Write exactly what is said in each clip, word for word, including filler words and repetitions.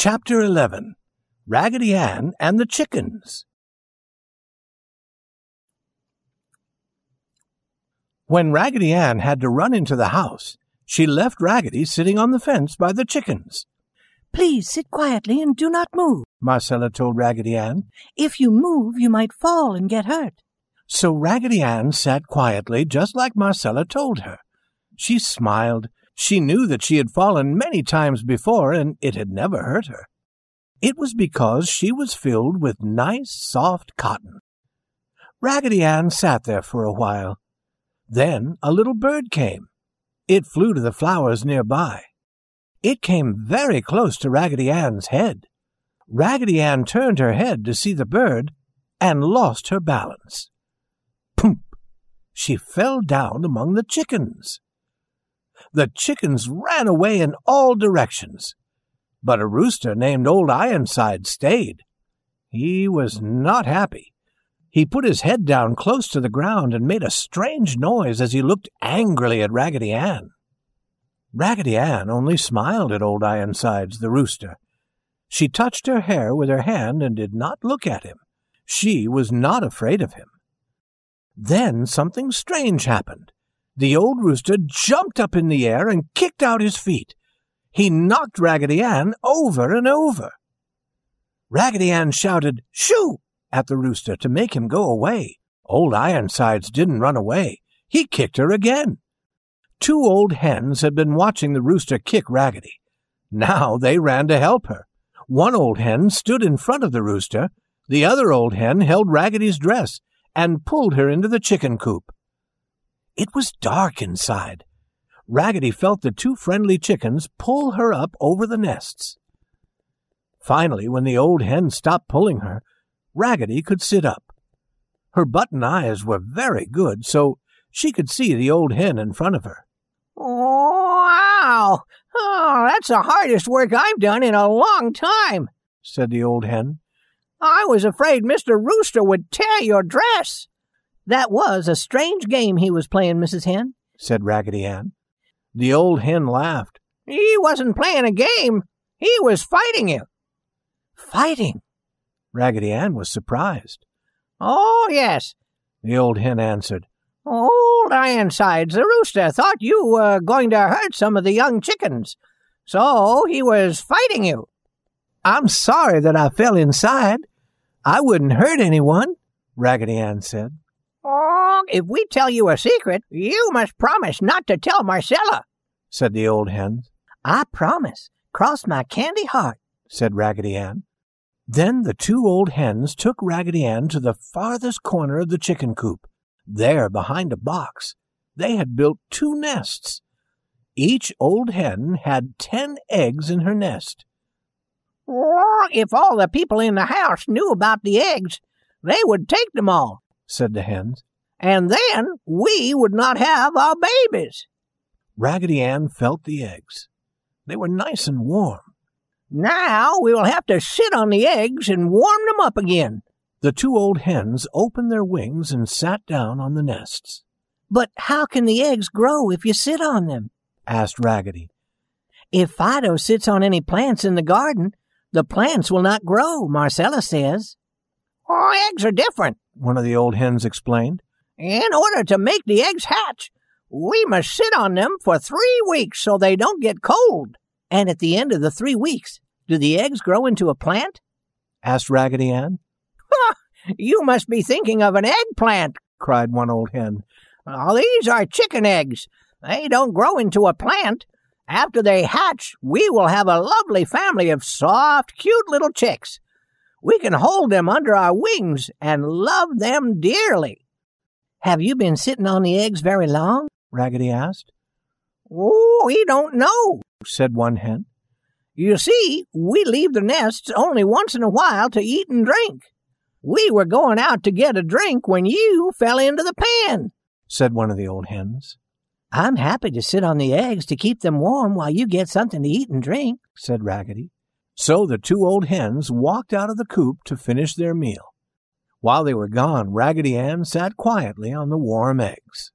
Chapter eleven. Raggedy Ann and the Chickens. When Raggedy Ann had to run into the house, she left Raggedy sitting on the fence by the chickens. "Please sit quietly and do not move," Marcella told Raggedy Ann. "If you move, you might fall and get hurt." So Raggedy Ann sat quietly, just like Marcella told her. She smiled. She knew that she had fallen many times before, and it had never hurt her. It was because she was filled with nice, soft cotton. Raggedy Ann sat there for a while. Then a little bird came. It flew to the flowers nearby. It came very close to Raggedy Ann's head. Raggedy Ann turned her head to see the bird and lost her balance. Poomp! She fell down among the chickens. The chickens ran away in all directions, but a rooster named Old Ironside stayed. He was not happy. He put his head down close to the ground and made a strange noise as he looked angrily at Raggedy Ann. Raggedy Ann only smiled at Old Ironsides, the rooster. She touched her hair with her hand and did not look at him. She was not afraid of him. Then something strange happened. The old rooster jumped up in the air and kicked out his feet. He knocked Raggedy Ann over and over. Raggedy Ann shouted, "Shoo!" at the rooster to make him go away. Old Ironsides didn't run away. He kicked her again. Two old hens had been watching the rooster kick Raggedy. Now they ran to help her. One old hen stood in front of the rooster. The other old hen held Raggedy's dress and pulled her into the chicken coop. It was dark inside. Raggedy felt the two friendly chickens pull her up over the nests. Finally, when the old hen stopped pulling her, Raggedy could sit up. Her button eyes were very good, so she could see the old hen in front of her. "Wow! Oh, that's the hardest work I've done in a long time," said the old hen. "I was afraid Mister Rooster would tear your dress." "That was a strange game he was playing, Missus Hen," said Raggedy Ann. The old hen laughed. "He wasn't playing a game. He was fighting you." "Fighting?" Raggedy Ann was surprised. "Oh, yes," the old hen answered. "Old Ironsides, the rooster, thought you were going to hurt some of the young chickens, so he was fighting you." "I'm sorry that I fell inside. I wouldn't hurt anyone," Raggedy Ann said. "Oh, if we tell you a secret, you must promise not to tell Marcella," said the old hen. "I promise. Cross my candy heart," said Raggedy Ann. Then the two old hens took Raggedy Ann to the farthest corner of the chicken coop. There, behind a box, they had built two nests. Each old hen had ten eggs in her nest. "Oh, if all the people in the house knew about the eggs, they would take them all," said the hens. "And then we would not have our babies." Raggedy Ann felt the eggs. They were nice and warm. "Now we will have to sit on the eggs and warm them up again." The two old hens opened their wings and sat down on the nests. "But how can the eggs grow if you sit on them?" asked Raggedy. "If Fido sits on any plants in the garden, the plants will not grow, Marcella says." "Oh, eggs are different," one of the old hens explained. "In order to make the eggs hatch, we must sit on them for three weeks so they don't get cold." "And at the end of the three weeks, do the eggs grow into a plant?" asked Raggedy Ann. "You must be thinking of an eggplant," cried one old hen. "Oh, these are chicken eggs. They don't grow into a plant. After they hatch, we will have a lovely family of soft, cute little chicks. We can hold them under our wings and love them dearly." "Have you been sitting on the eggs very long?" Raggedy asked. "Oh, we don't know," said one hen. "You see, we leave the nests only once in a while to eat and drink. We were going out to get a drink when you fell into the pan," said one of the old hens. "I'm happy to sit on the eggs to keep them warm while you get something to eat and drink," said Raggedy. So the two old hens walked out of the coop to finish their meal. While they were gone, Raggedy Ann sat quietly on the warm eggs.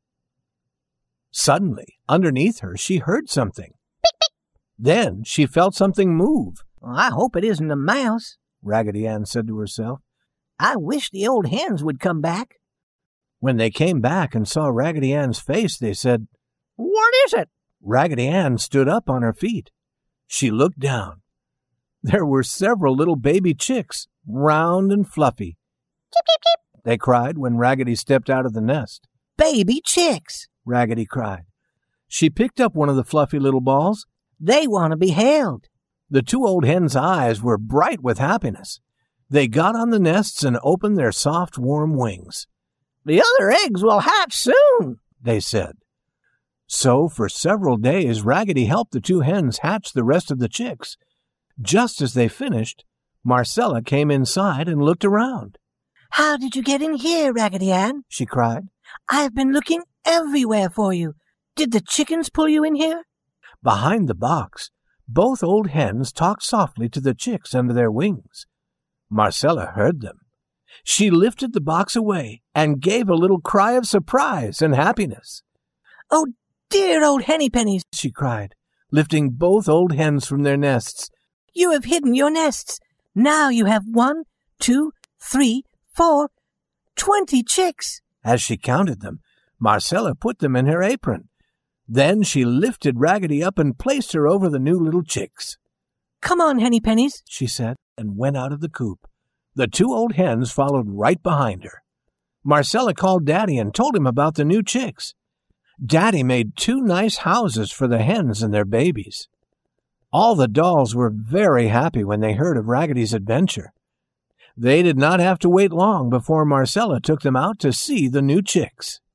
Suddenly, underneath her, she heard something. Then she felt something move. I hope it isn't a mouse, Raggedy Ann said to herself. I wish the old hens would come back. When they came back and saw Raggedy Ann's face, they said, What is it? Raggedy Ann stood up on her feet. She looked down. There were several little baby chicks, round and fluffy. Chip, chip, chip, they cried when Raggedy stepped out of the nest. Baby chicks, Raggedy cried. She picked up one of the fluffy little balls. They want to be held. The two old hens' eyes were bright with happiness. They got on the nests and opened their soft, warm wings. The other eggs will hatch soon, they said. So, for several days, Raggedy helped the two hens hatch the rest of the chicks. Just as they finished, Marcella came inside and looked around. How did you get in here, Raggedy Ann? She cried. I've been looking everywhere for you. Did the chickens pull you in here? Behind the box, both old hens talked softly to the chicks under their wings. Marcella heard them. She lifted the box away and gave a little cry of surprise and happiness. Oh, dear old Henny Pennies, she cried, lifting both old hens from their nests. You have hidden your nests. Now you have one, two, three, four, twenty chicks. As she counted them, Marcella put them in her apron. Then she lifted Raggedy up and placed her over the new little chicks. Come on, Henny Pennies, she said, and went out of the coop. The two old hens followed right behind her. Marcella called Daddy and told him about the new chicks. Daddy made two nice houses for the hens and their babies. All the dolls were very happy when they heard of Raggedy's adventure. They did not have to wait long before Marcella took them out to see the new chicks.